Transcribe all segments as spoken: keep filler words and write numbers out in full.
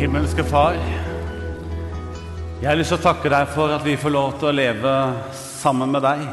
Himmelske Far, jeg har lyst til å takke deg for at vi får lov til å leve sammen med deg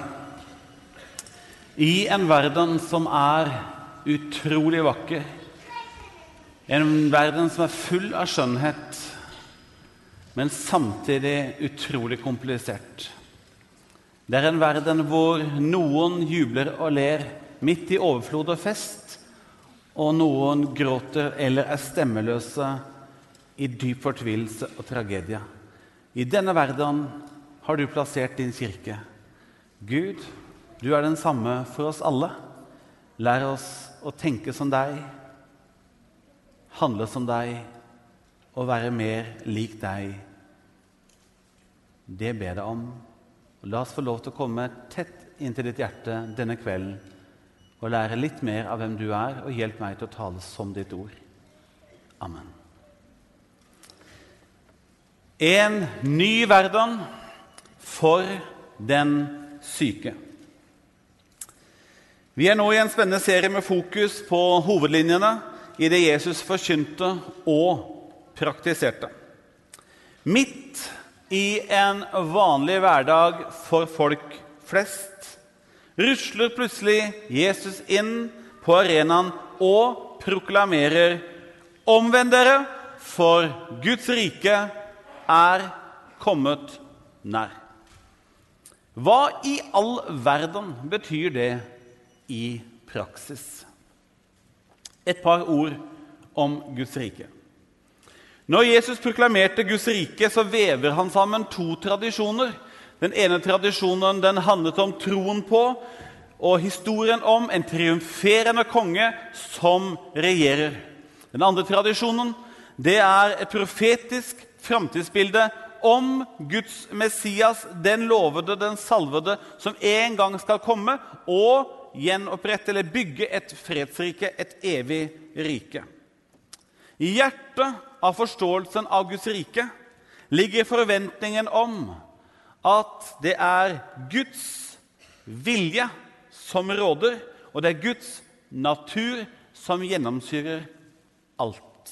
i en verden som er utrolig vakker, en verden som er full av skjønnhet, men samtidig utrolig komplisert. Det er en verden hvor noen jubler og ler midt i overflod og fest, og noen gråter eller er stemmeløse i dyp fortvilelse og tragedie. I denne verden har du plassert din kirke. Gud, du er den samme for oss alle. Lær oss å tenke som deg, handle som deg og være mer lik deg. Det ber jeg om. Og la oss få lov til å komme tett inn til ditt hjerte denne kvelden og lære litt mer av hvem du er, og hjelp meg til å tale som ditt ord. Amen. En ny verden for den syke. Vi er nå i en spennende serie med fokus på hovedlinjene i det Jesus forkynte og praktiserte. Midt i en vanlig hverdag for folk flest rusler plutselig Jesus inn på arenaen og proklamerer: «Omvend dere, for Guds rike er kommet nær». Hva i all verden betyr det i praksis? Et par ord om Guds rike. Når Jesus proklamerte Guds rike, så vever han sammen to tradisjoner. Den ene tradisjonen den handlet om troen på og historien om en triumferende konge som regjerer. Den andre tradisjonen det er et profetisk framtidsbilde om Guds Messias, den lovede, den salvede, som en gang skal komme og gjenopprette eller bygge et fredsrike, et evig rike. I hjertet av forståelsen av Guds rike ligger forventningen om at det er Guds vilje som råder, og det er Guds natur som gjennomsyrer alt.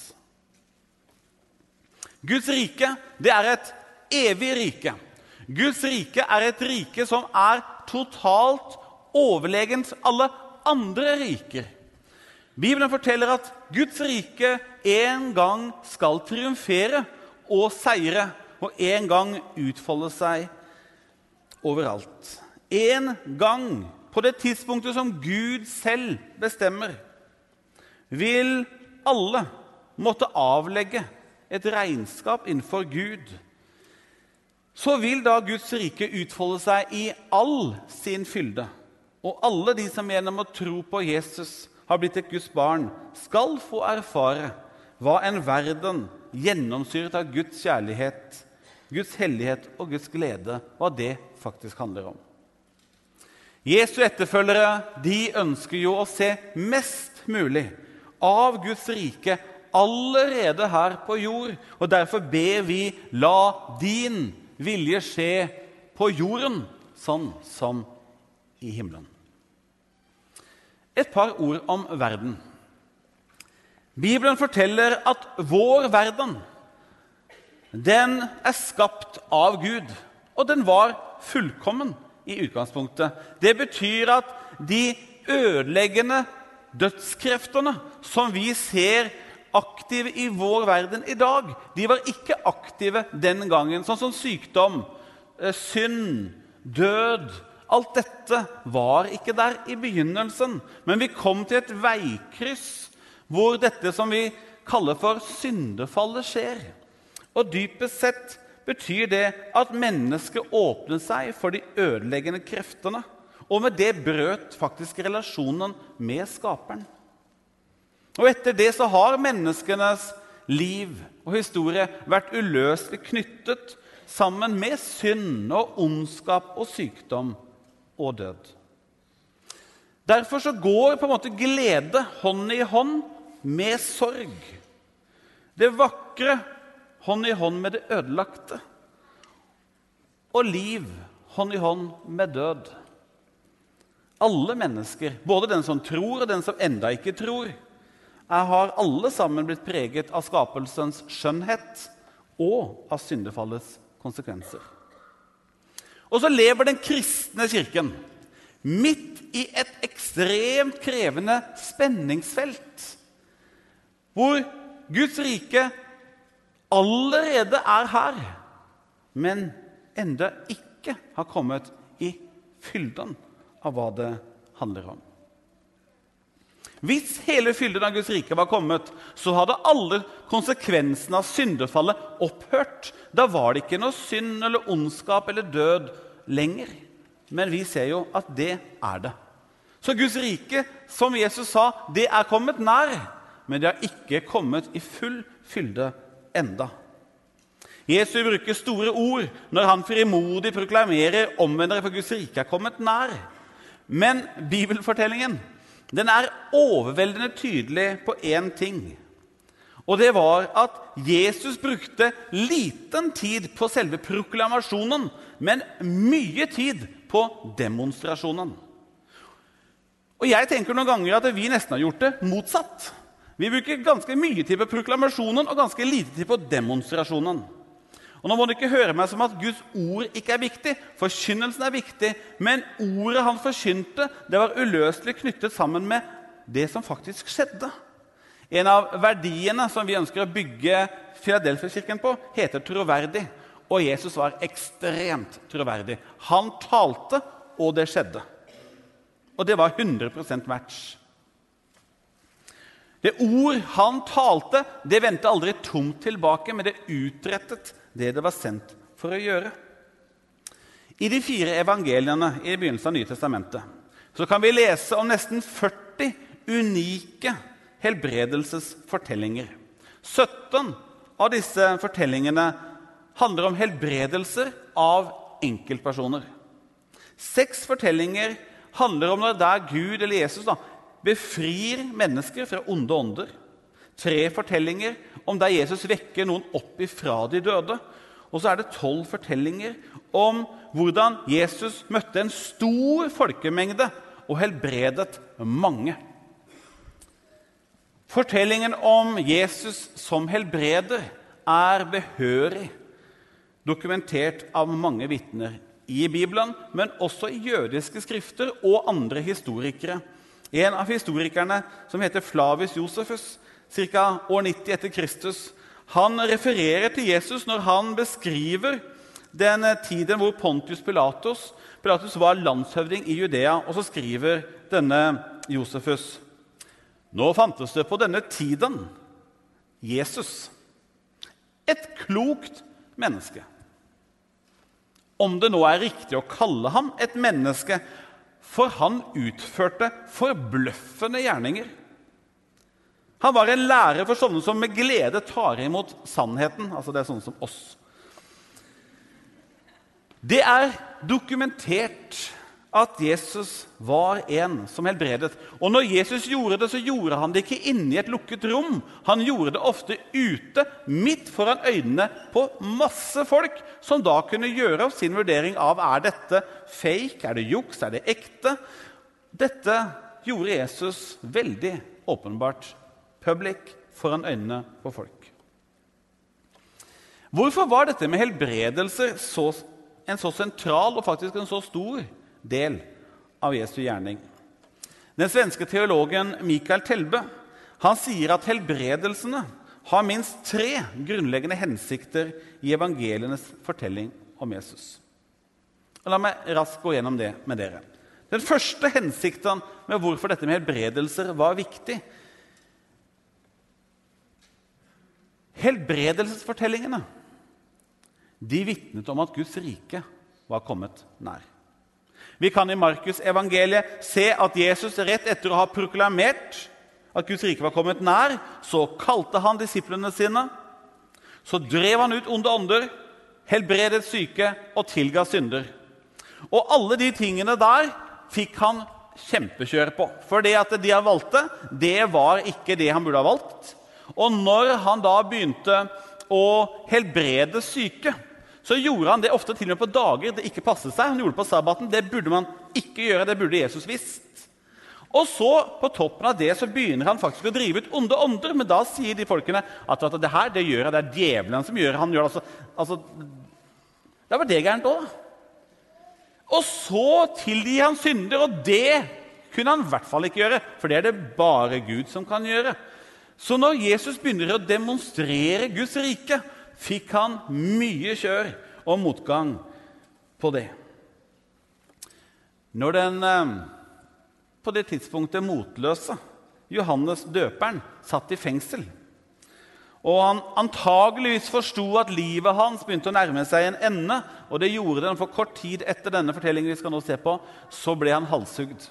Guds rike, det er et evig rike. Guds rike er et rike som er totalt overlegent alle andre riker. Bibelen forteller at Guds rike en gang skal triumfere og seire, og en gang utfolde seg overalt. En gang, på det tidspunktet som Gud selv bestemmer, vil alle måtte avlegge et regnskap innenfor Gud. Så vil da Guds rike utfolde seg i all sin fylde. Og alle de som gjennom å tro på Jesus har blitt et Guds barn, skal få erfare hva en verden gjennomsyret av Guds kjærlighet, Guds hellighet og Guds glede, hva det faktisk handler om. Jesu etterfølgere, de ønsker jo å se mest mulig av Guds rike allerede her på jord, og derfor ber vi: la din vilje skje på jorden, sånn som i himmelen. Et par ord om verden. Bibelen forteller at vår verden, den er skapt av Gud, og den var fullkommen i utgangspunktet. Det betyr at de ødeleggende dødskreftene som vi ser aktive i vår verden i dag, de var ikke aktive den gangen, sånn som sykdom, synd, død. Alt dette var ikke der i begynnelsen, men vi kom til et veikryss hvor dette som vi kaller for syndefallet skjer. Og dypest sett betyr det at mennesket åpnet seg for de ødeleggende kreftene, og med det brøt faktisk relasjonen med skaperen. Og etter det så har menneskenes liv og historie vært uløselig knyttet sammen med synd og ondskap og sykdom og død. Derfor så går på en måte glede hånd i hånd med sorg. Det vakre hånd i hånd med det ødelagte. Og liv hånd i hånd med død. Alle mennesker, både den som tror og den som enda ikke tror, er, har alle sammen blitt preget av skapelsens skjønnhet og av syndefallets konsekvenser. Og så lever den kristne kirken midt i et ekstremt krevende spenningsfelt, hvor Guds rike allerede er her, men enda ikke har kommet i fylden av hva det handler om. Hvis hele fylden av Guds rike var kommet, så hadde alle konsekvensene av syndefallet opphørt. Da var det ikke noe synd eller ondskap eller død lenger. Men vi ser jo at det er det. Så Guds rike, som Jesus sa, det er kommet nær, men det har ikke kommet i full fylde enda. Jesus bruker store ord når han frimodig proklamerer omvendere for Guds rike er kommet nær. Men bibelfortellingen, den er overveldende tydelig på en ting. Og det var at Jesus brukte liten tid på selve proklamasjonen, men mye tid på demonstrasjonen. Og jeg tenker noen ganger at vi nesten har gjort det motsatt. Vi bruker ganske mye tid på proklamasjonen og ganske lite tid på demonstrasjonen. Og nå må du ikke høre meg som at Guds ord ikke er viktig. Forkynnelsen er viktig, men ordet han forkynte, det var uløselig knyttet sammen med det som faktisk skjedde. En av verdiene som vi ønsker å bygge Philadelphia-kirken på, heter troverdig. Og Jesus var ekstremt troverdig. Han talte, og det skjedde. Og det var hundre prosent match. Det ord han talte, det vendte aldri tomt tilbake, men det utrettet det det var sendt for å gjøre. I de fire evangeliene i begynnelsen av Nye Testamentet så kan vi lese om nesten førti unike helbredelsesfortellinger. sytten av disse fortellingene handler om helbredelser av enkeltpersoner. Seks fortellinger handler om når der Gud eller Jesus da, befrir mennesker fra onde ånder. Tre fortellinger om der Jesus vekker noen opp ifra de døde. Og så er det tolv fortellinger om hvordan Jesus møtte en stor folkemengde og helbredet mange. Fortellingen om Jesus som helbreder er behørig dokumentert av mange vitner i Bibelen, men også i jødiske skrifter og andre historikere. En av historikerne, som heter Flavius Josephus, cirka år nitti etter Kristus, han refererer til Jesus når han beskriver den tiden hvor Pontius Pilatus, Pilatus var landshøvding i Judea, og så skriver denne Josephus: Nå fantes det på denne tiden Jesus, et klokt menneske. Om det nå er riktig å kalle ham et menneske, for han utførte forbløffende gjerninger. Han var en lærer for sånne som med glede tar imot sannheten, altså det er sånne som oss. Det er dokumentert at Jesus var en som helbredet. Og når Jesus gjorde det, så gjorde han det ikke inne i et lukket rom. Han gjorde det ofte ute, midt foran øynene på masse folk, som da kunne gjøre sin vurdering av, er dette fake, er det juks, er det ekte? Dette gjorde Jesus veldig åpenbart public foran øynene på folk. Hvorfor var dette med helbredelser så, en så sentral og faktisk en så stor del av Jesu gjerning? Den svenske teologen Mikael Telbe, han sier at helbredelsene har minst tre grunnleggende hensikter i evangelienes fortelling om Jesus. Og la meg raskt gå gjennom det med dere. Den første hensikten med hvorfor dette med helbredelser var viktig. Helbredelsesfortellingene, de vittnet om at Guds rike var kommet nær. Vi kan i Markus evangeliet se at Jesus rett etter å ha proklamert at Guds rike var kommet nær, så kalte han disiplene sine, så drev han ut onde ånder, helbredet syke og tilga synder. Og alle de tingene der fikk han kjempekjør på, for det at de han valgte, det var ikke det han burde ha valgt. Og når han da begynte å helbrede syke, så gjorde han det ofte til og med på dager det ikke passet seg. Han gjorde det på sabbaten. Det burde man ikke gjøre, det burde Jesus visst. Og så, på toppen av det, så begynner han faktisk å drive ut onde ånder. Men da sier de folkene at, at det her, det gjør det er djevelen som gjør han gjør det. Altså, altså, det var det gærent også. Og så tilgir han synder, og det kunne han i hvert fall ikke gjøre, for det er det bare Gud som kan gjøre. Så når Jesus begynner å demonstrere Guds rike, fikk han mye kjør og motgang på det. Når den på det tidspunktet motløse Johannes døperen satt i fengsel, og han antageligvis forstod at livet hans begynte å nærme seg en ende, og det gjorde den for kort tid etter denne fortellingen vi skal nå se på, så ble han halshugd.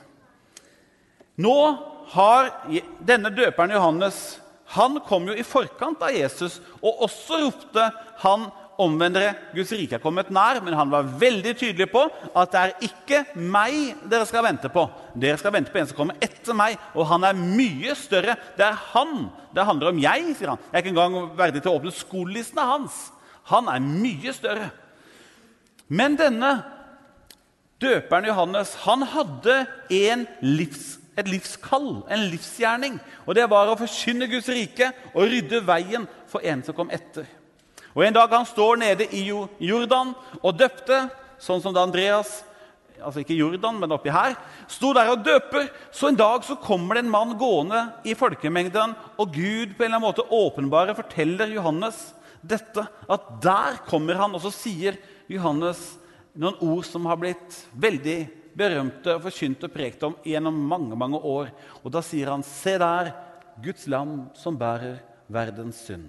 Nå har denne døperen Johannes, han kom jo i forkant av Jesus, og også ropte han omvendere, Guds rike er kommet nær, men han var veldig tydelig på at det er ikke meg dere skal vente på. Dere skal vente på en som kommer etter meg, og han er mye større. Det er han. Det handler om jeg, sier han. Jeg er ikke engang verdig til å åpne skolelistene hans. Han er mye større. Men denne døperen Johannes, han hadde en livs, et livskall, en livsgjerning, og det var å forkynne Guds rike og rydde veien for en som kom etter. Og en dag han står nede i Jordan og døpte, sånn som da Andreas, altså ikke Jordan, men oppi her, sto der og døper. Så en dag så kommer det en mann gående i folkemengden, og Gud på en eller annen måte åpenbare forteller Johannes dette, at der kommer han, og så sier Johannes noen ord som har blitt veldig berømte og forkynt og prekt om gjennom mange, mange år. Og da sier han, se der, Guds lam som bærer verdens synd.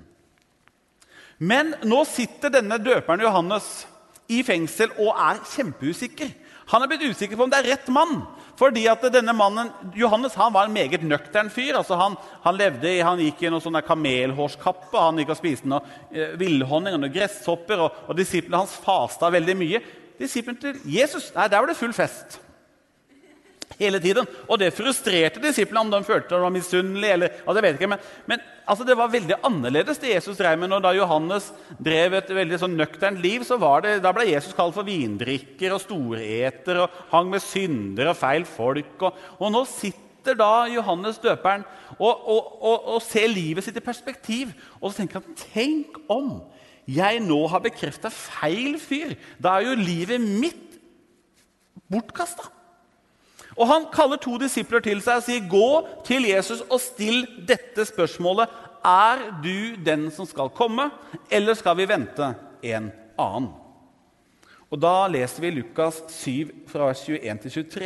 Men nå sitter denne døperen Johannes i fengsel og er kjempeusikker. Han er blitt usikker på om det er rett mann, fordi at denne mannen, Johannes, han var en meget nøktern fyr. Altså han, han, levde, han gikk i noen sånne kamelhårskappe, han gikk og spiste noe eh, villhonning og noen gresshopper, og, og disiplene hans fasta veldig mye. Disiplene til Jesus, nei, der var det full fest. Hele tiden. Og det frustrerte disiplene om de følte de var misunnelige, eller, altså jeg vet ikke, men, men altså det var veldig annerledes det Jesus drev med. Når da Johannes drev et veldig sånn nøkternt liv, så var det, da ble Jesus kalt for vindrikker og storeter, og hang med synder og feil folk, og, og nå sitter da Johannes døperen og, og, og, og ser livet sitt i perspektiv, og så tenker han, tenk om jeg nå har bekreftet feil fyr, da er jo livet mitt bortkastet. Og han kaller to disipler til seg og sier, gå til Jesus og still dette spørsmålet, er du den som skal komme, eller skal vi vente en annen? Og da leser vi Lukas syv fra vers tjueen til tjuetre.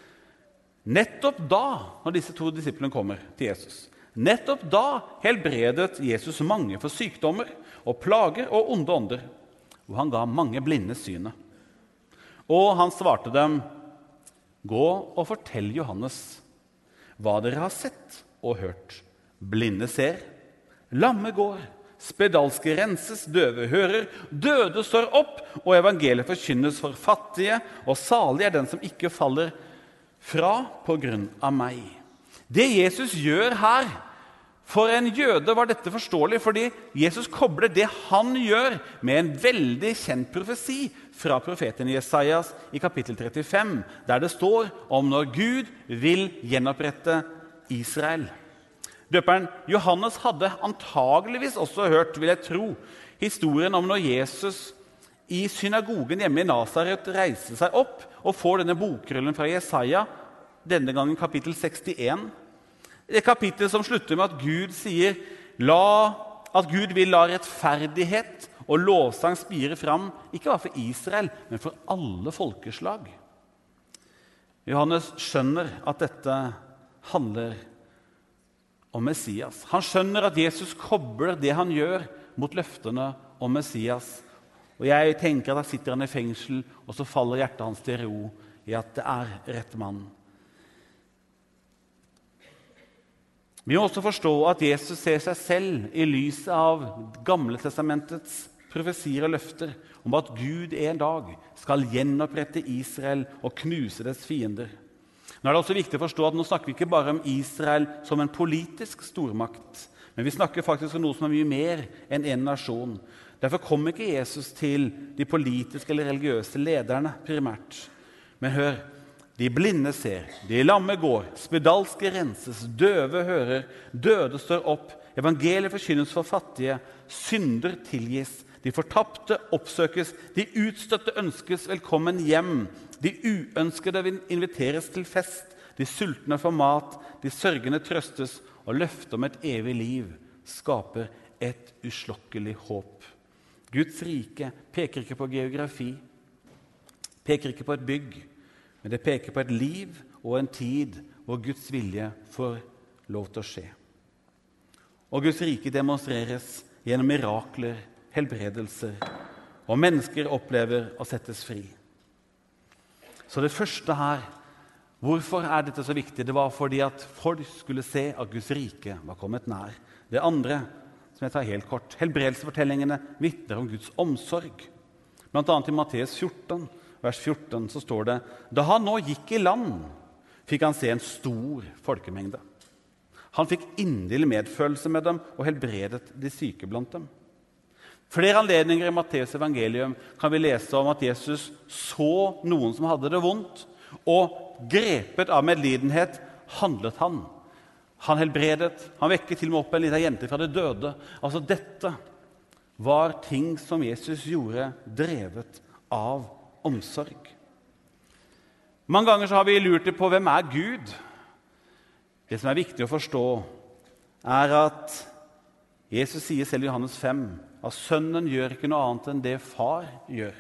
Nettopp da, når disse to disiplene kommer til Jesus, nettopp da helbredet Jesus mange for sykdommer og plager og onde ånder, og han ga mange blinde synet. Og han svarte dem, gå og fortell Johannes hva dere har sett og hørt. Blinde ser, lamme går, spedalske renses, døve hører, døde står opp, og evangeliet forkynnes for fattige, og salig er den som ikke faller fra på grunn av meg. Det Jesus gjør her, for en jøde var dette forståelig, fordi Jesus kobler det han gjør med en veldig kjent profesi fra profeten Jesajas i kapittel trettifem, der det står om når Gud vil gjenopprette Israel. Døperen Johannes hadde antageligvis også hørt, vil jeg tro, historien om når Jesus i synagogen hjemme i Nazaret reiser seg opp og får denne bokrullen fra Jesaja, denne gangen kapittel sekstien. Et kapittel som slutter med at Gud sier la, at Gud vil la rettferdighet og lovsang spire fram, ikke bare for Israel, men for alle folkeslag. Johannes skjønner at dette handler om Messias. Han skjønner at Jesus kobler det han gjør mot løftene om Messias. Og jeg tenker at da sitter han i fengsel, og så faller hjertet hans til ro i at det er rett mann. Vi må også forstå at Jesus ser seg selv i lyset av Gamle testamentets profesier og løfter om at Gud en dag skal gjenopprette Israel og knuse dets fiender. Nå er det også viktig å forstå at nå snakker vi ikke bare om Israel som en politisk stormakt, men vi snakker faktisk om noe som er mye mer enn en nasjon. Derfor kom ikke Jesus til de politiske eller religiøse lederne primært. Men hør, De blinde ser, de lamme går, spedalske renses, døve hører, døde står opp, evangeliet forkynnes for fattige, synder tilgis, de fortapte oppsøkes, de utstøtte ønskes velkommen hjem, de uønskede inviteres til fest, de sultne får mat, de sørgende trøstes, og løftet om et evig liv skaper et uslokkelig håp. Guds rike peker ikke på geografi, peker ikke på et bygg, men det peker på et liv og en tid hvor Guds vilje får lov til å skje. Og Guds rike demonstreres gjennom mirakler, helbredelser, og mennesker opplever å settes fri. Så det første her, hvorfor er dette så viktig? Det var fordi at folk skulle se at Guds rike var kommet nær. Det andre, som jeg tar helt kort, helbredelsesfortellingene vitner om Guds omsorg. Blant annet i Matteus fjorten, vers fjorten, så står det: Da han nå gikk i land, fikk han se en stor folkemengde. Han fikk inderlig medfølelse med dem og helbredet de syke blant dem. Flere anledninger i Matteus evangelium kan vi lese om at Jesus så noen som hadde det vondt, og grepet av medlidenhet handlet han. Han helbredet, han vekket til og med opp en liten jente fra det døde. Altså dette var ting som Jesus gjorde drevet av omsorg. Mange ganger så har vi lurt på hvem er Gud. Det som er viktig å forstå er at Jesus sier selv i Johannes fem at sønnen gjør ikke noe annet enn det far gjør.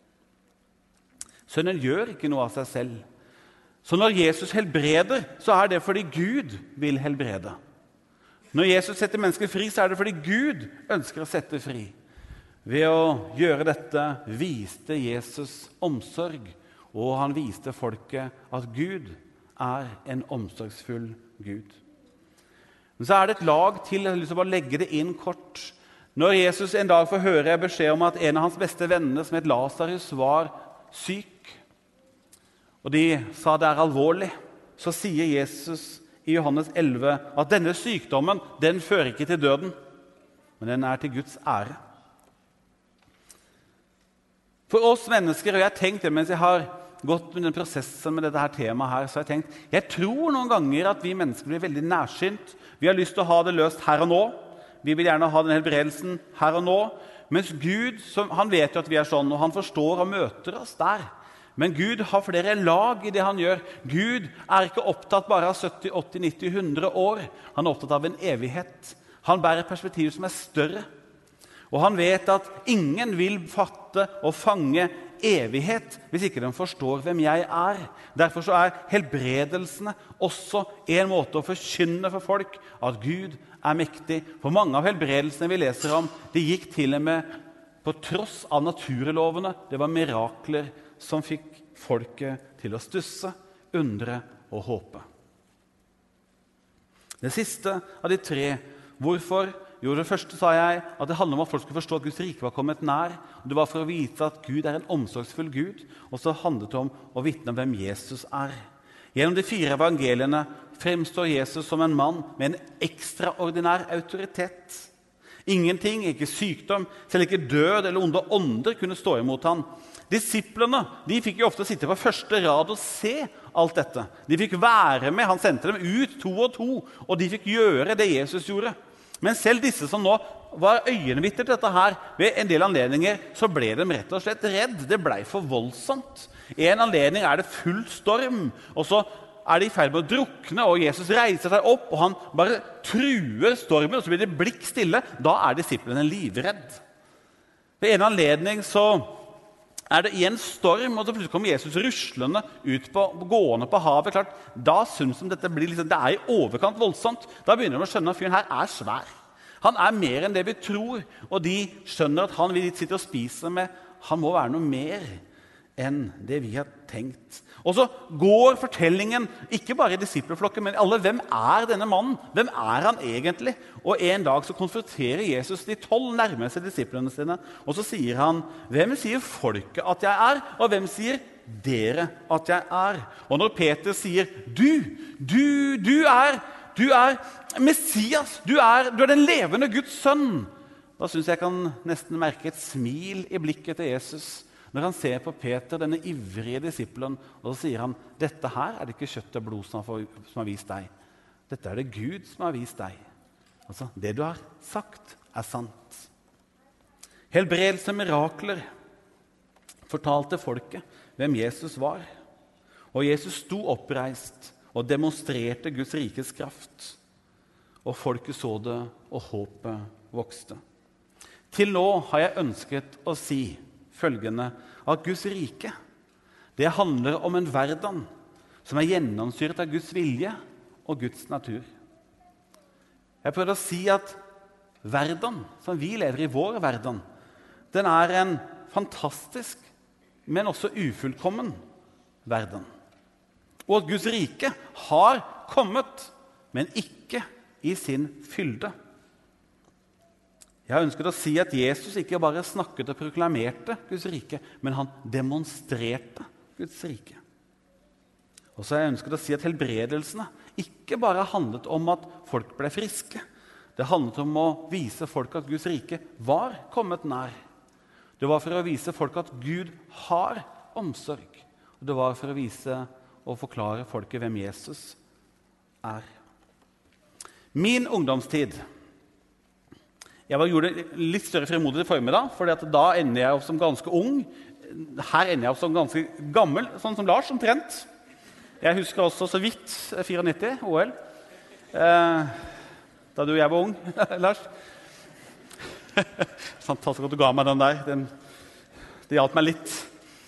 Sønnen gjør ikke noe av seg selv. Så når Jesus helbreder, så er det fordi Gud vil helbrede. Når Jesus setter mennesker fri, så er det fordi Gud ønsker å sette fri. Ved å gjøre dette viste Jesus omsorg, og han viste folket at Gud er en omsorgsfull Gud. Men så er det et lag til, jeg har lyst til å bare legge det inn kort. Når Jesus en dag får høre beskjed om at en av hans beste venner, som het Lazarus, var syk, og de sa det er alvorlig, så sier Jesus i Johannes elleve at denne sykdommen, den fører ikke til døden, men den er til Guds ære. For oss mennesker, og jeg har tenkt det mens jeg har gått med den prosessen med dette her temaet her, så har jeg tenkt, jeg tror noen ganger at vi mennesker blir veldig nærsynt. Vi har lyst til å ha det løst her og nå. Vi vil gjerne ha den helbredelsen her og nå. Mens Gud, han vet jo at vi er sånn, og han forstår og møter oss der. Men Gud har flere lag i det han gjør. Gud er ikke opptatt bare av sytti, åtti, nitti, hundre år. Han er opptatt av en evighet. Han bærer et perspektiv som er større. Og han vet at ingen vil fatte og fange evighet hvis ikke de forstår hvem jeg er. Derfor så er helbredelsene også en måte å forkynne for folk at Gud er mektig. For mange av helbredelsene vi leser om, de gikk til og med på tross av naturlovene. Det var mirakler som fikk folket til å stusse, undre og håpe. Det siste av de tre, hvorfor? Jo, det første sa jeg at det handler om at folk skulle forstå at Guds rike var kommet nær. Det var for å vite at Gud er en omsorgsfull Gud, og så handlet det om å vitne om hvem Jesus er. Gjennom de fire evangeliene fremstår Jesus som en mann med en ekstraordinær autoritet. Ingenting, ikke sykdom, selv ikke død eller onde ånder kunne stå imot han. Disiplene, de fikk jo ofte sitte på første rad og se alt dette. De fikk være med, han sendte dem ut to og to, og de fikk gjøre det Jesus gjorde. Men selv disse som nå var øyenvitner til dette her, ved en del anledninger, så ble de rett og slett redd. Det ble for voldsomt. I en anledning er det full storm, og så er de i ferd med å drukne, og Jesus reiser seg opp, og han bare truer stormen, og så blir det blikk stille. Da er disiplene livredd. Ved en anledning så er det i en storm, og så plutselig kommer Jesus ruslende ut på, gående på havet. Klart, da synes de dette blir liksom, det er i overkant voldsomt. Da begynner de å skjønne at fyren her er svær. Han er mer enn det vi tror, og de skjønner at han vi sitter og spiser med, han må være noe mer enn det vi har tenkt. Og så går fortellingen, ikke bare i disippelflokken, men alle, hvem er denne mannen? Hvem er han egentlig? Og en dag så konfronterer Jesus de tolv nærmeste disiplene sine, og så sier han, hvem sier folket at jeg er, og hvem sier dere at jeg er? Og når Peter sier, du, du, du er, du er Messias, du er, du er den levende Guds sønn, da synes jeg jeg kan nesten merke et smil i blikket til Jesus, når han ser på Peter, denne ivrige disippelen, og så sier han, dette her er det ikke kjøtt og blod som har, som har vist deg. Dette er det Gud som har vist deg. Altså, det du har sagt er sant. Helbredelse, mirakler, fortalte folket hvem Jesus var. Og Jesus sto oppreist og demonstrerte Guds rikes kraft. Og folket så det, og håpet vokste. Til nå har jeg ønsket å si følgende, at Guds rike, det handler om en verden som er gjennomsyret av Guds vilje og Guds natur. Jeg prøvde å si at verden, som vi lever i vår verden, den er en fantastisk, men også ufullkommen verden. Og at Guds rike har kommet, men ikke i sin fylde. Jeg har ønsket å si at Jesus ikke bare snakket og proklamerte Guds rike, men han demonstrerte Guds rike. Og så har jeg ønsket å si at helbredelsene ikke bare handlet om at folk ble friske. Det handlet om å vise folk at Guds rike var kommet nær. Det var for å vise folk at Gud har omsorg. Og det var for å vise og forklare folket hvem Jesus er. Min ungdomstid. Jeg var, gjorde litt større fremodig i formiddag, for da ender jeg opp som ganske ung. Her ender jeg opp som ganske gammel, sånn som Lars, omtrent. Jeg husker også så vidt nittito, O L. Eh, da du og jeg var ung, Lars. Fantastisk at du ga meg den der. Den, det hjalp meg litt.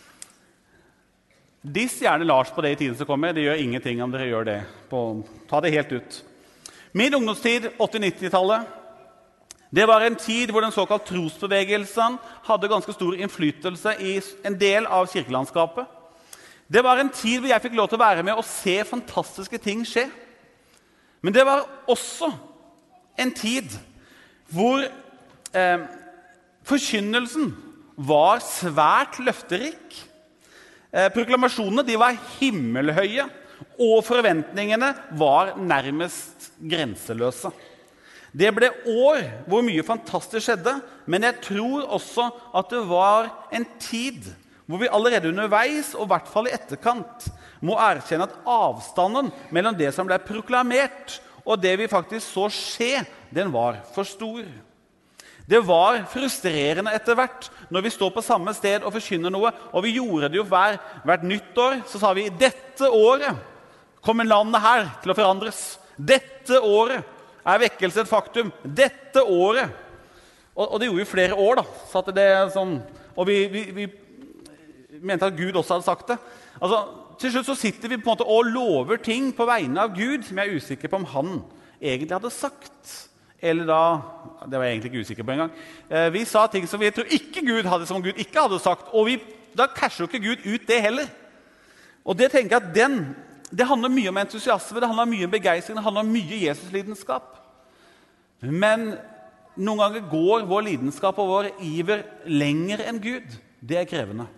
Diss gjerne Lars på det i tiden som kommer. Det gjør ingenting om dere gjør det. På, ta det helt ut. Min ungdomstid, åtti-nittitallet, det var en tid hvor den såkalt trosbevegelsen hadde ganske stor innflytelse i en del av kirkelandskapet. Det var en tid hvor jeg fikk lov til å være med og se fantastiske ting skje. Men det var også en tid hvor eh, forkynnelsen var svært løfterik. Eh, proklamasjonene de var himmelhøye, og forventningene var nærmest grenseløse. Det ble år hvor mye fantastisk skjedde, men jeg tror også at det var en tid hvor vi allerede underveis, og i hvert fall i etterkant, må erkjenne at avstanden mellom det som ble proklamert, og det vi faktisk så skje, den var for stor. Det var frustrerende etter hvert når vi står på samme sted og forkynner noe, og vi gjorde det jo hver, hvert nyttår, så sa vi, dette året kommer landet her til å forandres. Dette året er vekkelse et faktum. Dette året. Og, og det gjorde vi flere år, da. Så at det er sånn, og vi, vi, vi mente at Gud også hadde sagt det. Altså, til slutt så sitter vi på en måte og lover ting på vegne av Gud, som jeg er usikker på om han egentlig hadde sagt. Eller da, det var jeg egentlig ikke usikker på en gang. Eh, vi sa ting som vi tror ikke Gud hadde, som Gud ikke hadde sagt. Og vi, da casher jo ikke Gud ut det heller. Og det tenker jeg at den, det handler mye om entusiasme, det handler mye om begeistring, det handler om mye Jesus-lidenskap. Men noen ganger går vår lidenskap og vår iver lenger enn Gud. Det er krevende.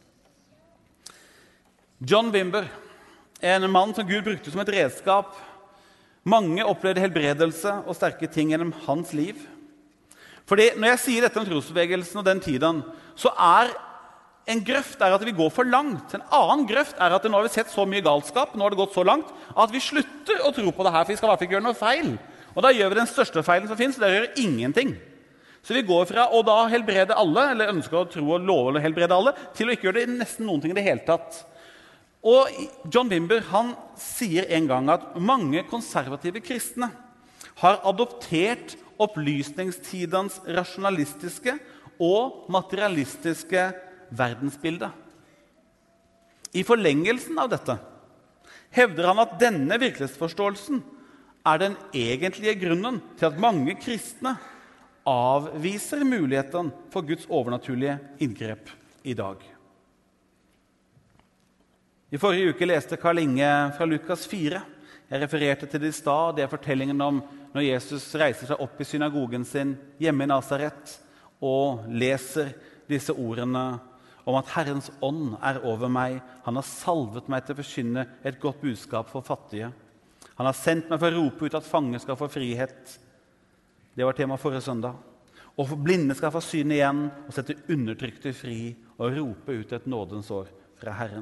John Wimber, en mann som Gud brukte som et redskap. Mange opplevde helbredelse og sterke ting gjennom hans liv. Fordi når jeg sier dette om trosbevegelsen og den tiden, så er en grøft er at vi går for langt. En annen grøft er at nå har vi sett så mye galskap, nå har det gått så langt, at vi slutter å tro på det her, for vi skal i hvert fall ikke gjøre noe feil. Og da gjør vi den største feilen som finnes, det er å gjøre ingenting. Så vi går fra å da helbrede alle, eller ønsker å tro og love å helbrede alle, til å ikke gjøre det nesten noen ting i det hele tatt. Og John Wimber, han sier en gang at mange konservative kristne har adoptert opplysningstidens rasjonalistiske og materialistiske verdensbilde. I forlengelsen av dette hevder han at denne virkelighetsforståelsen er den egentlige grunnen til at mange kristne avviser muligheten for Guds overnaturlige inngrep i dag. I forrige uke leste Karl Inge fra Lukas fire. Jeg refererte til det i stad. Det er fortellingen om når Jesus reiser seg opp i synagogen sin hjemme i Nazaret og leser disse ordene om at Herrens ånd er over meg. Han har salvet meg til å forkynne et godt budskap for fattige. Han har sendt meg for å rope ut at fanger skal få frihet. Det var tema forrige søndag. Og blinde skal få syn igjen, og sette undertrykte fri, og rope ut et nådens år fra Herren.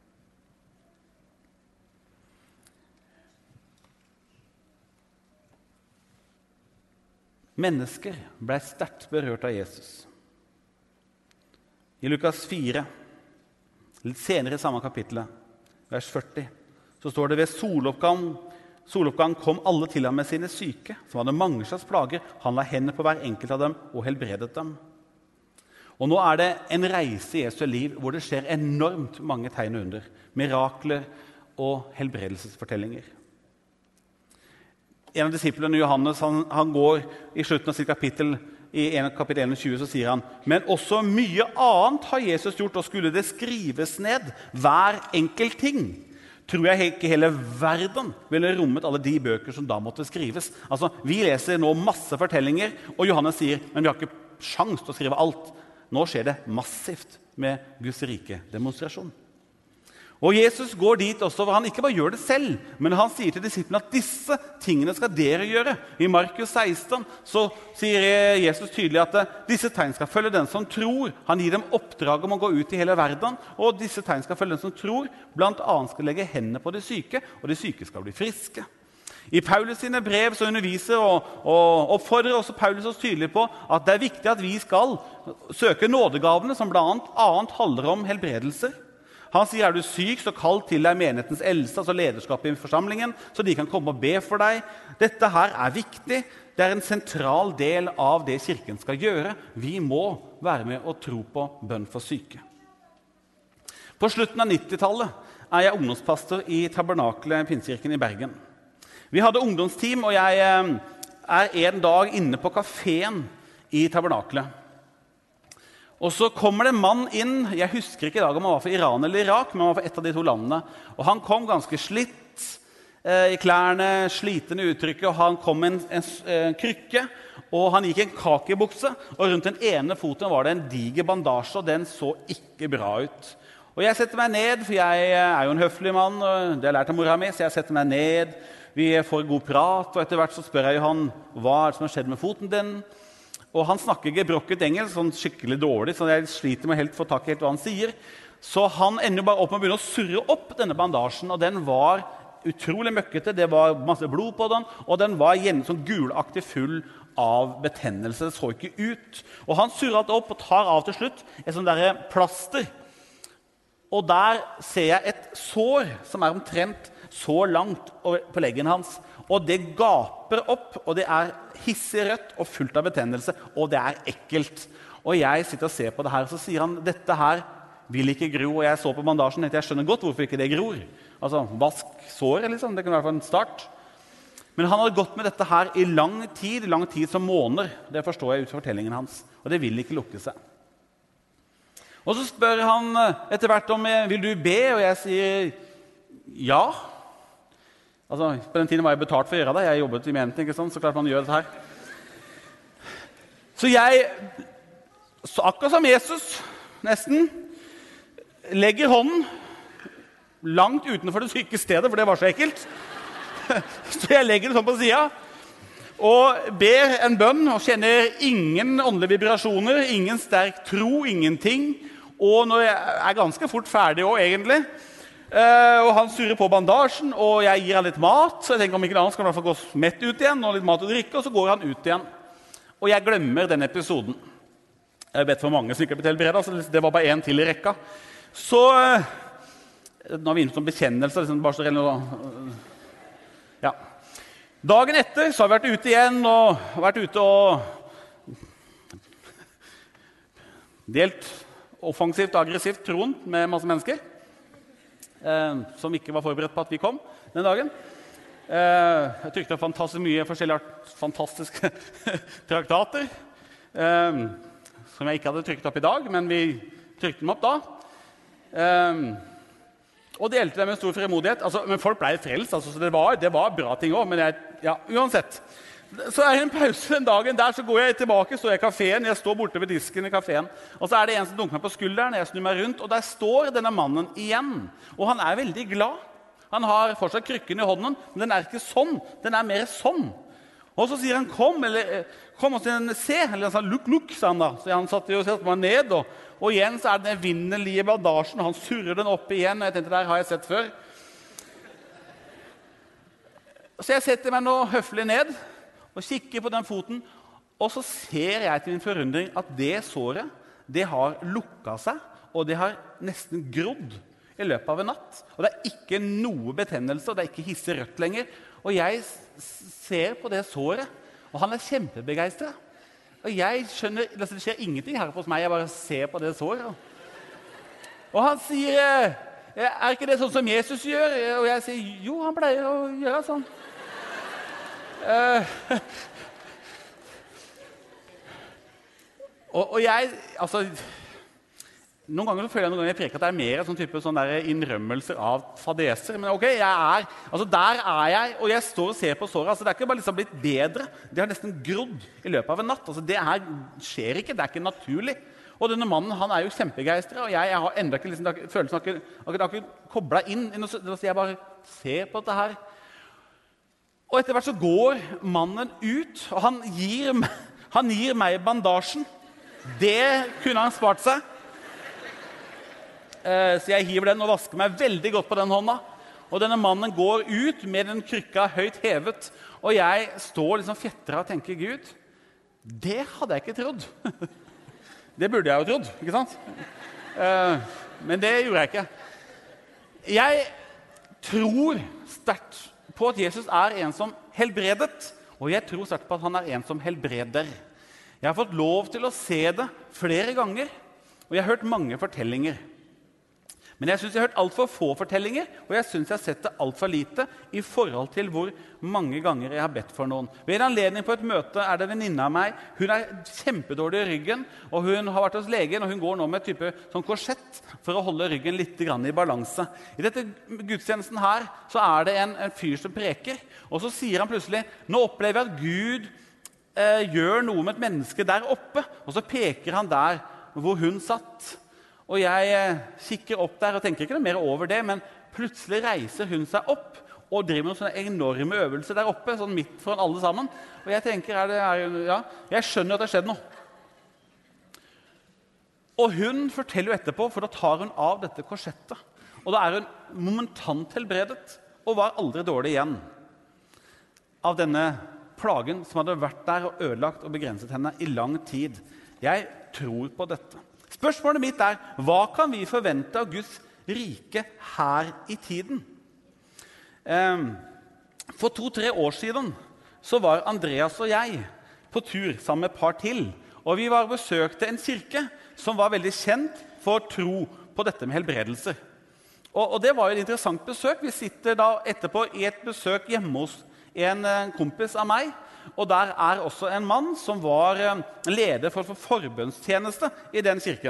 Mennesker ble sterkt berørt av Jesus. I Lukas fire, litt senere i samme kapittel, vers førti, så står det ved soloppgang, soloppgang kom alle til ham med sine syke, som hadde mange slags plager. Han la hendene på hver enkelt av dem og helbredet dem. Og nå er det en reise i Jesu liv hvor det skjer enormt mange tegn og under, mirakler og helbredelsesfortellinger. En av disiplene, Johannes, han, han går i slutten av sitt kapittel, i kapittel tjueen, så sier han, men også mye annet har Jesus gjort, og skulle det skrives ned, hver enkelt ting, tror jeg ikke hele verden ville rommet alle de bøker som da måtte skrives. Altså, vi leser nå masse fortellinger, og Johannes sier, men vi har ikke sjans til å skrive alt. Nå skjer det massivt med Guds rike demonstrasjon. Og Jesus går dit også, hvor han ikke bare gjør det selv, men han sier til disiplene at disse tingene skal dere gjøre. I Markus seksten så sier Jesus tydelig at disse tegn skal følge den som tror. Han gir dem oppdrag om å gå ut i hele verden, og disse tegn skal følge den som tror. Blant annet skal legge hendene på de syke, og de syke skal bli friske. I Paulus sine brev så underviser og, og oppfordrer også Paulus oss tydelig på at det er viktig at vi skal søke nådegavene, som blant annet handler om helbredelser. Han sier, er du syk, så kall til deg menighetens eldste, altså lederskapet i forsamlingen, så de kan komme og be for deg. Dette her er viktig. Det er en sentral del av det kirken skal gjøre. Vi må være med og tro på bønn for syke. På slutten av nittitallet er jeg ungdomspastor i Tabernaklet Pinsekirken i Bergen. Vi hadde ungdomsteam, og jeg er en dag inne på kaféen i Tabernaklet. Og så kommer det en mann inn, jeg husker ikke i dag om han var fra Iran eller Irak, men han var fra et av de to landene. Og han kom ganske slitt eh, i klærne, slitende uttrykket, og han kom med en, en, en krykke, og han gikk i en kakebukse, og rundt den ene foten var det en diger bandasje, og den så ikke bra ut. Og jeg setter meg ned, for jeg er jo en høflig mann, og det har jeg lært av mora mi, så jeg setter meg ned, vi får god prat, og etter hvert så spør jeg han, hva er det som har skjedd med foten din? Og han snakker gebrokket engelsk, sånn skikkelig dårlig, så jeg sliter med helt å få tak i helt hva han sier. Så han ender bare opp med å begynne å surre opp denne bandasjen, og den var utrolig møkkete, det var masse blod på den, og den var igjen sånn gulaktig full av betennelse, det så ikke ut. Og han surrer alt opp og tar av til slutt et sånt der plaster. Og der ser jeg et sår som er omtrent så langt på leggen hans, og det gaper opp, og det er hissig rødt og fullt av betennelse, og det er ekkelt. Og jeg sitter og ser på det her, og så sier han, dette her vil ikke gro, og jeg så på bandasjen, jeg skjønner godt hvorfor ikke det gror. Altså, vask såret, liksom, det kan være for en start. Men han hadde gått med dette her i lang tid, lang tid som måneder, det forstår jeg ut fra fortellingen hans, og det vil ikke lukke seg. Og så spør han etter hvert om, vil du be? Og jeg sier, ja. Altså, på den tiden var jeg betalt for å gjøre det. Jeg jobbet i menigheten, ikke sant? Så klart man gjør dette her. Så jeg, så akkurat som Jesus, nesten, legger hånden langt utenfor det syke stedet, for det var så ekkelt. Så jeg legger det sånn på siden, og ber en bønn, og kjenner ingen åndelige vibrasjoner, ingen sterk tro, ingenting. Og når jeg er ganske fort ferdig også, egentlig, Uh, og han surrer på bandasjen, og jeg gir han litt mat, så jeg tenker om ikke annet skal han i hvert fall gå mett ut igjen, og litt mat og drikke, og så går han ut igjen. Og jeg glemmer den episoden. Jeg vet for mange som ikke har blitt helbredet, så det var bare en til i rekka. Så, uh, nå har vi inne som bekjennelse, liksom bare så rellende, uh, ja. Dagen etter så har vi vært ute igjen, og vært ute og delt offensivt og aggressivt troen med masse mennesker. Eh, som ikke var forberedt på at vi kom den dagen. Eh, jeg trykte fantastisk mye forskjellige fantastiske traktater, eh, som jeg ikke hadde trykt opp i dag, men vi trykte dem opp da. Eh, og delte dem med stor fremodighet. Altså, men folk ble frelst, altså, så det var, det var bra ting også, men jeg, ja, uansett. Så er det en pause den dagen der, så går jeg tilbake, står jeg i kaféen, jeg står borte ved disken i kaféen, og så er det en som dunker meg på skulderen, jeg snur meg rundt, og der står denne mannen igjen, og han er veldig glad. Han har fortsatt krykken i hånden, men den er ikke sånn, den er mer sånn. Og så sier han, kom, eller eh, kom og se, eller han sa, lukk, lukk, sa han da. Så han satt jo og satt meg ned, og, og igjen så er det den vinnerlige bandasjen, og han surrer den opp igjen, og jeg tenkte, der har jeg sett før. Så jeg setter meg nå høflig ned, og kikker på den foten, og så ser jeg til min forundring at det såret, det har lukket seg, og det har nesten grodd i løpet av en natt. Og det er ikke noe betennelse, og det er ikke hisse rødt lenger. Og jeg ser på det såret, og han er kjempebegeistret. Og jeg skjønner, det skjer ingenting her hos meg, jeg bare ser på det såret. Og han sier, er ikke det sånn som Jesus gjør? Og jeg sier, jo, han pleier å gjøre sånn. Uh, og, og jeg, altså, noen ganger så føler jeg noen ganger jeg preker at det er mer sånn type sånn der innrømmelser av fadeser, men ok, jeg er, altså der er jeg, og jeg står og ser på såret, altså det er ikke bare liksom blitt bedre, det har nesten grodd i løpet av en natt, altså det her skjer ikke, det er ikke naturlig. Og denne mannen, han er jo kjempegeistret, og jeg, jeg har enda ikke liksom, følelsen av at jeg har ikke koblet inn, så jeg bare ser på dette her. Og etter hvert så går mannen ut, og han gir, han gir meg bandasjen. Det kunne han spart seg. Eh, så jeg hiver den og vasker meg veldig godt på den hånda. Og denne mannen går ut med den krykka høyt hevet, og jeg står liksom fjettere og tenker, Gud, det hadde jeg ikke trodd. Det burde jeg jo trodd, ikke sant? Eh, men det gjorde jeg ikke. Jeg tror sterkt på at Jesus er en som helbredet, og jeg tror sterkt på at han er en som helbreder. Jeg har fått lov til å se det flere ganger, og jeg har hørt mange fortellinger. Men jeg synes jeg har hørt alt for få fortellinger, og jeg synes jeg har sett det alt for lite i forhold til hvor mange ganger jeg har bedt for noen. Ved en anledning på et møte er det en venninne av meg, hun er kjempedårlig i ryggen, og hun har vært hos legen, og hun går nå med et type sånn korsett for å holde ryggen litt grann i balanse. I dette gudstjenesten her så er det en, en fyr som preker, og så sier han plutselig, nå opplever jeg at Gud eh, gjør noe med et menneske der oppe, og så peker han der hvor hun satt. Og jeg eh, kikker opp der og tenker ikke noe mer over det, men plutselig reiser hun seg opp og driver med sånne enorme øvelser der oppe, sånn midt foran alle sammen. Og jeg tenker, er det, er, ja, jeg skjønner at det har skjedd noe. Og hun forteller jo etterpå, for da tar hun av dette korsettet. Og da er hun momentant helbredet, og var aldri dårlig igjen av denne plagen som hadde vært der og ødelagt og begrenset henne i lang tid. Jeg tror på dette. Spørsmålet mitt er, hva kan vi forvente av Guds rike her i tiden? For to-tre år siden så var Andreas og jeg på tur sammen med et par til, og vi var og besøkte en kirke som var veldig kjent for tro på dette med helbredelser. Og, og det var jo et interessant besøk. Vi sitter da etterpå i et besøk hjemme hos en, en kompis av meg, og der er også en mann som var leder for, for forbønnstjeneste i den kirken.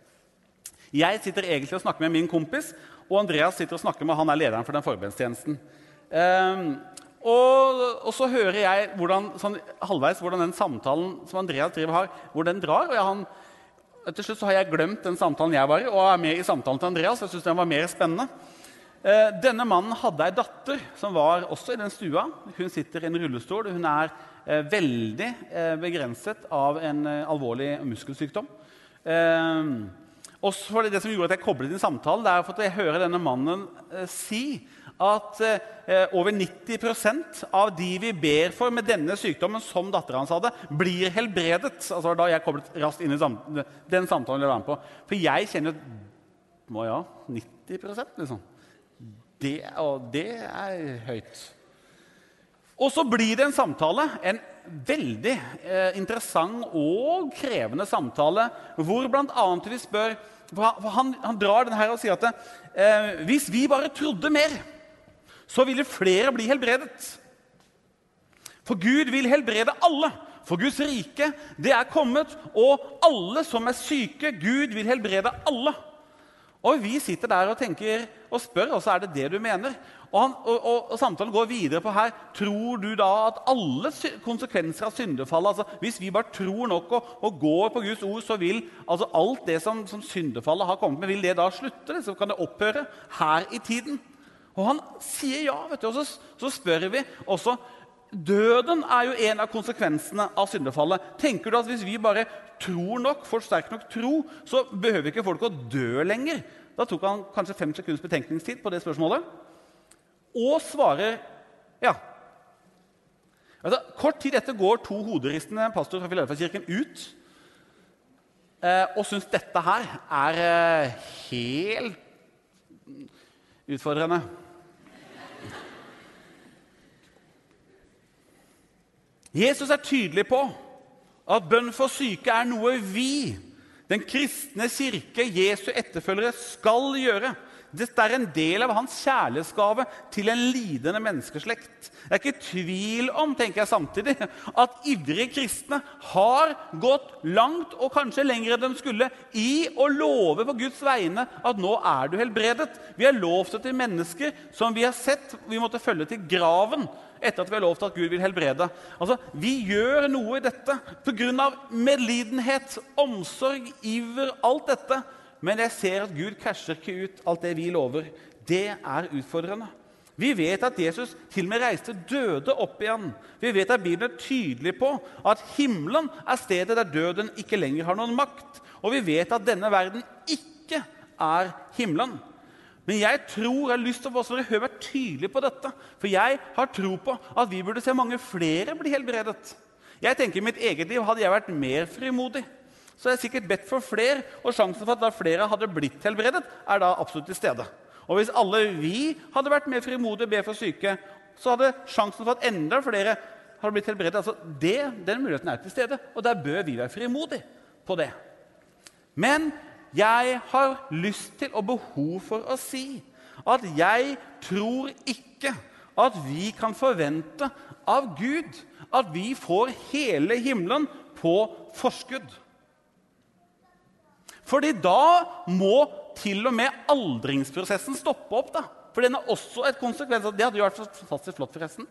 Jeg sitter egentlig og snakker med min kompis, og Andreas sitter og snakker med han er lederen for den forbønnstjenesten. Um, og, og så hører jeg hvordan, sånn, halvveis hvordan den samtalen som Andreas driver har, hvor den drar. Og jeg, han, til slutt så har jeg glemt den samtalen jeg var i, og er med i samtalen til Andreas. Jeg synes den var mer spennende. Denne mannen hadde en datter som var også i den stua. Hun sitter i en rullestol. Hun er eh, veldig eh, begrenset av en eh, alvorlig muskelsykdom. Eh, og så var det det som gjorde at jeg koblet inn samtalen, det er for at jeg hører denne mannen eh, si at eh, over nitti prosent av de vi ber for med denne sykdommen som datteren hans hadde, blir helbredet. Altså da jeg koblet raskt inn i samtalen, den samtalen jeg var med på. For jeg kjenner, må ja, nitti prosent liksom. Det, og det er høyt. Og så blir det en samtale, en veldig eh, interessant og krevende samtale, hvor blant annet vi spør, for han, han drar den her og sier at eh, hvis vi bare trodde mer, så ville flere bli helbredet. For Gud vil helbrede alle. For Guds rike, det er kommet, og alle som er syke, Gud vil helbrede alle. Og vi sitter der og tenker og spør, og så er det det du mener. Og, han, og, og, og samtalen går videre på her. Tror du da at alle konsekvenser av syndefallet, altså hvis vi bare tror nok og, og går på Guds ord, så vil altså alt det som, som syndefallet har kommet med, vil det da slutte? Så kan det opphøre her i tiden? Og han sier ja, vet du, og så, så spør vi også, døden er jo en av konsekvensene av syndefallet. Tenker du at hvis vi bare tror nok, får sterk nok tro, så behøver ikke folk å dø lenger? Da tok han kanskje fem sekunders betenkningstid på det spørsmålet. Og svarer, ja. Altså, kort tid etter går to hoderistende pastor fra Filadelfia-kirken ut eh, og synes dette her er eh, helt utfordrende. Jesus er tydelig på at bønn for syke er noe vi, den kristne kirke, Jesu etterfølgere, skal gjøre. Dette er en del av hans kjærlighetsgave til en lidende menneskeslekt. Det er ikke tvil om, tenker jeg samtidig, at ivrige kristne har gått langt og kanskje lenger enn de skulle i å love på Guds vegne at nå er du helbredet. Vi har lovt det til mennesker som vi har sett vi måtte følge til graven etter at vi har lovt at Gud vil helbrede. Altså, vi gjør noe i dette på grunn av medlidenhet, omsorg, iver, alt dette. Men jeg ser at Gud casher ikke ut alt det vi lover. Det er utfordrende. Vi vet at Jesus til og med reiste døde opp igjen. Vi vet at Bibelen er tydelig på at himmelen er stedet der døden ikke lenger har noen makt. Og vi vet at denne verden ikke er himmelen. Men jeg tror, jeg har lyst til å også være tydelig på dette, for jeg har tro på at vi burde se mange flere bli helbredet. Jeg tenker i mitt eget liv hadde jeg vært mer frimodig. Så jeg har sikkert bedt for flere, og sjansen for at da flere hadde blitt helbredet, er da absolutt til stede. Og hvis alle vi hadde vært mer frimodige og be for syke, så hadde sjansen for at enda flere hadde blitt helbredet. Altså det, den muligheten er til stede, og der bør vi være frimodige på det. Men jeg har lyst til og behov for å si at jeg tror ikke at vi kan forvente av Gud at vi får hele himmelen på forskudd. Fordi da må til og med aldringsprosessen stoppe opp. Da. For den er også et konsekvens. Det hadde jo vært fantastisk flott forresten.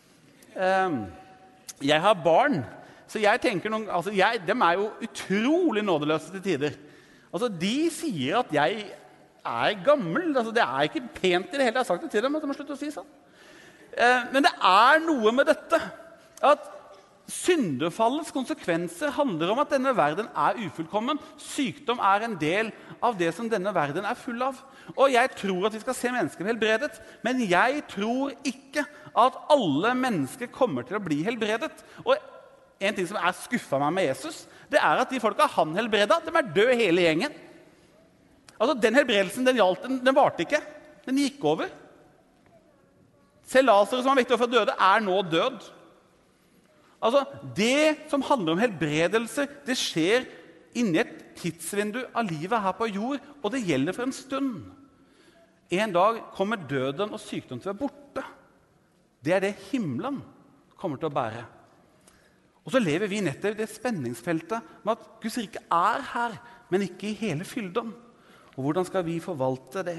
Jeg har barn, så jeg tenker noen, altså jeg, de er jo utrolig nådeløse til tider. Altså, de sier at jeg er gammel. Altså, det er ikke pent i det hele. Jeg har sagt det til dem, at de må slutte å si sånn. Men det er noe med dette, at syndefallets konsekvenser handler om at denne verden er ufullkommen. Sykdom er en del av det som denne verden er full av. Og jeg tror at vi skal se mennesker helbredet, men jeg tror ikke at alle mennesker kommer til å bli helbredet. Og en ting som er skuffet meg med Jesus, det er at de folka han helbredet, de er døde hele gjengen. Altså, den helbredelsen, den gjaldt, den, den varte ikke. Den gikk over. Selv Lazarus, som var vekket fra døde, er nå død. Altså, det som handler om helbredelse, det skjer inni et tidsvindu av livet her på jord, og det gjelder for en stund. En dag kommer døden og sykdom til å være borte. Det er det himmelen kommer til å bære. Og så lever vi nettopp i det spenningsfeltet med at Guds rike er her, men ikke i hele fylden. Og hvordan skal vi forvalte det?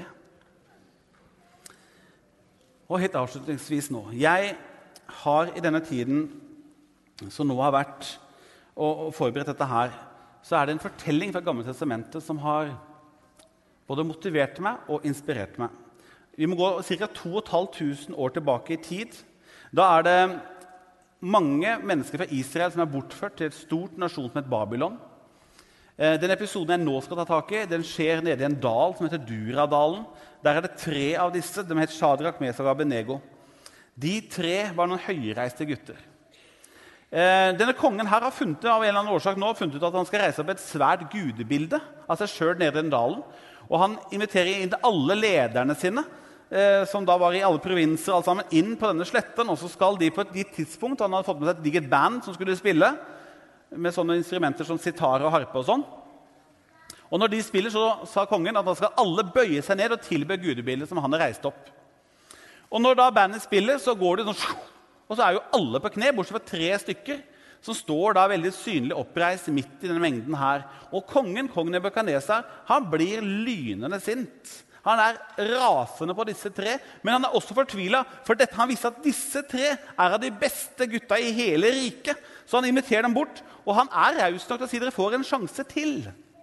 Og helt avslutningsvis nå. Jeg har i denne tiden som nå har vært og forberedt dette her, så er det en fortelling fra Gamle Testamentet som har både motivert meg og inspirert meg. Vi må gå ca. to og et halvt tusen år tilbake i tid. Da er det mange mennesker fra Israel som er bortført til et stort nasjon som heter Babylon. Den episoden jeg nå skal ta tak i, den skjer nede i en dal som heter Duradalen. Der er det tre av disse, de heter Shadrach, Mesach og Abednego. De tre var noen høyreiste gutter. Denne kongen her har funnet, av en eller annen årsak nå, funnet ut at han skal reise opp et svært gudebilde av seg selv nede i den dalen. Og han inviterer inn til alle lederne sine, som da var i alle provinser, alt sammen, inn på denne sletten, og så skal de på et gitt tidspunkt, han hadde fått med seg et digert band som skulle spille, med sånne instrumenter som sitar og harpe og sånn. Og når de spiller, så sa kongen at da skal alle bøye seg ned og tilbe gudebildet som han har reist opp. Og når da bandet spiller, så går det sånn, og så er jo alle på kne, bortsett fra tre stykker, som står da veldig synlig oppreist midt i denne mengden her. Og kongen, kongen Nebukadnesar, han blir lynende sint. Han er rasende på disse tre, men han er også fortvilet, for dette han visste at disse tre er av de beste gutta i hele riket. Så han inviterer dem bort, og han er raus nok til å si dere får en sjanse til.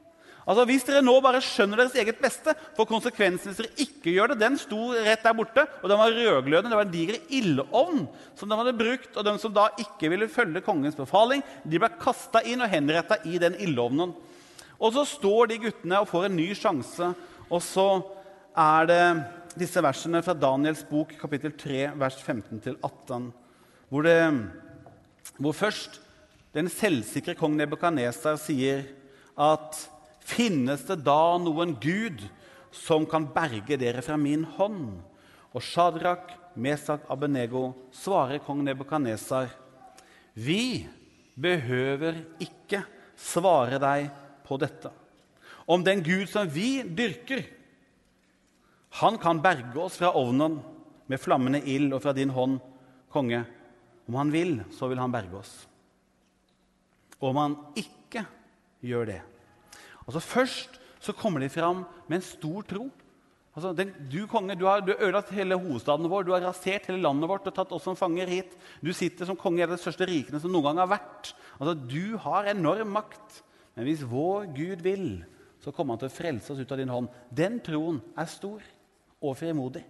Altså, hvis dere nå bare skjønner deres eget beste, for konsekvensen hvis dere ikke gjør det, den sto rett der borte, og den var rødglødende, det var en diger ildovn som de hadde brukt, og de som da ikke ville følge kongens befaling, de ble kastet inn og henrettet i den ildovnen. Og så står de guttene og får en ny sjanse, og så er det disse versene fra Daniels bok, kapittel tre, vers femten til atten, hvor, det, hvor først den selvsikre kong Nebukadnesar sier at «Finnes det da noen Gud som kan berge dere fra min hånd?» Og Shadrach, Mesak, Abednego svarer kong Nebukadnesar: «Vi behøver ikke svare deg på dette. Om den Gud som vi dyrker, han kan berge oss fra ovnen med flammende ild og fra din hånd, konge. Om han vil, så vil han berge oss. Og om han ikke gjør det.» Altså Først så kommer de fram med en stor tro. Altså, den, du konge, du har, du har ødelagt hele hovedstaden vår, du har rasert hele landet vårt og tatt oss som fanger hit. Du sitter som konge i de største rikene som noen gang har vært. Altså, du har enorm makt. Men hvis vår Gud vil, så kommer han til å frelse oss ut av din hånd. Den troen er stor og frimodig.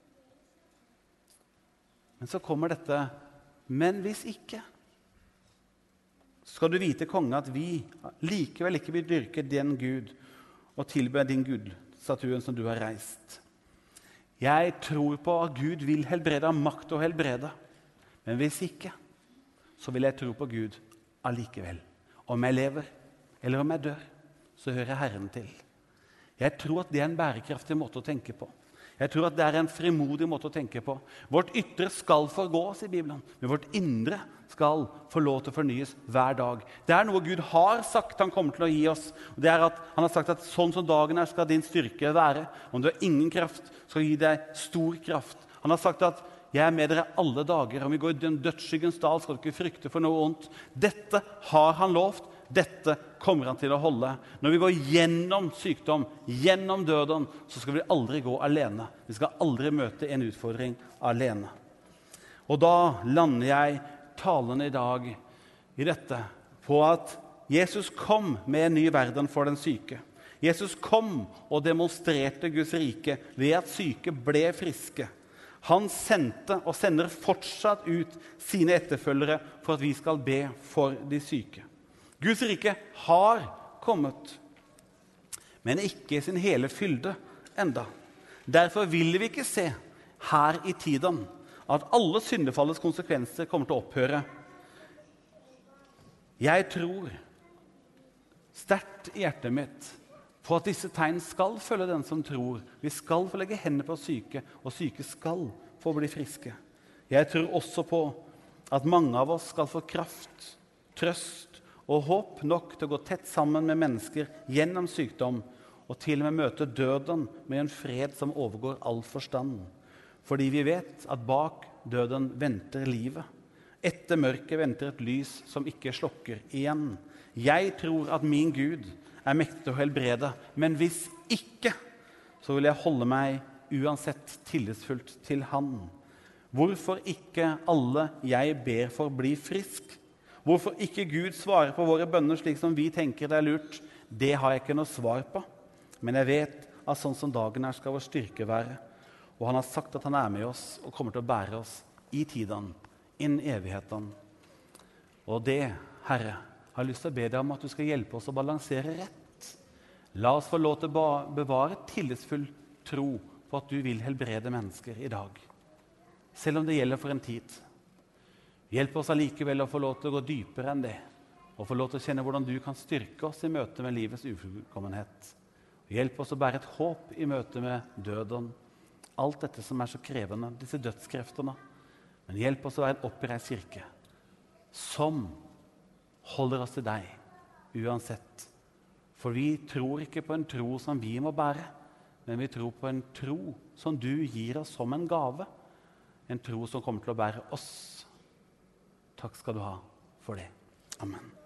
Men så kommer dette, men hvis ikke, skal du vite, konge, at vi likevel ikke vil dyrke den Gud og tilbe din Gud-statuen som du har reist. Jeg tror på at Gud vil helbrede, av makt og helbrede. Men hvis ikke, så vil jeg tro på Gud allikevel. Om jeg lever, eller om jeg dør, så hører Herren til. Jeg tror at det er en bærekraftig måte å tenke på. Jeg tror at det er en frimodig måte å tenke på. Vårt ytre skal forgås i Bibelen, men vårt indre skal få lov til å fornyes hver dag. Det er noe Gud har sagt han kommer til å gi oss. Det er at han har sagt at sånn som dagen er skal din styrke være. Om du har ingen kraft, skal gi deg stor kraft. Han har sagt at jeg er med dere alle dager. Om vi går i den dødsskyggens dal, skal du ikke frykte for noe ondt. Dette har han lovt. Dette kommer han til å holde. Når vi går gjennom sykdom, gjennom døden, så skal vi aldri gå alene. Vi skal aldri møte en utfordring alene. Og da lander jeg talen i dag i dette, på at Jesus kom med en ny verden for den syke. Jesus kom og demonstrerte Guds rike ved at syke ble friske. Han sendte og sender fortsatt ut sine etterfølgere for at vi skal be for de syke. Guds rike har kommet, men ikke i sin hele fylde enda. Derfor vil vi ikke se her i tiden at alle syndefallets konsekvenser kommer til å opphøre. Jeg tror sterkt i hjertet mitt for at disse tegn skal følge den som tror. Vi skal få legge hendene på syke, og syke skal få bli friske. Jeg tror også på at mange av oss skal få kraft, trøst og håp nok til å gå tett sammen med mennesker gjennom sykdom, og til og med møte døden med en fred som overgår all forstand. Fordi vi vet at bak døden venter livet. Etter mørket venter et lys som ikke slokker igjen. Jeg tror at min Gud er mektig å helbrede, men hvis ikke, så vil jeg holde meg uansett tillitsfullt til han. Hvorfor ikke alle jeg ber for bli frisk? Hvorfor ikke Gud svarer på våre bønner slik som vi tenker det er lurt, det har jeg ikke noe svar på. Men jeg vet at sånn som dagen er skal vår styrke være. Og han har sagt at han er med oss og kommer til å bære oss i tiden, inn i evigheten. Og det, Herre, har jeg lyst til å be deg om at du skal hjelpe oss å balansere rett. La oss få lov til å bevare tillitsfull tro på at du vil helbrede mennesker i dag. Selv om det gjelder for en tid. Hjelp oss allikevel å få lov til å gå dypere enn det, og få lov til å kjenne hvordan du kan styrke oss i møte med livets ufullkommenhet. Hjelp oss å bære et håp i møte med døden, alt dette som er så krevende, disse dødskreftene. Men hjelp oss å være en oppreist kirke, som holder oss til deg, uansett. For vi tror ikke på en tro som vi må bære, men vi tror på en tro som du gir oss som en gave, en tro som kommer til å bære oss. Takk skal du ha for det. Amen.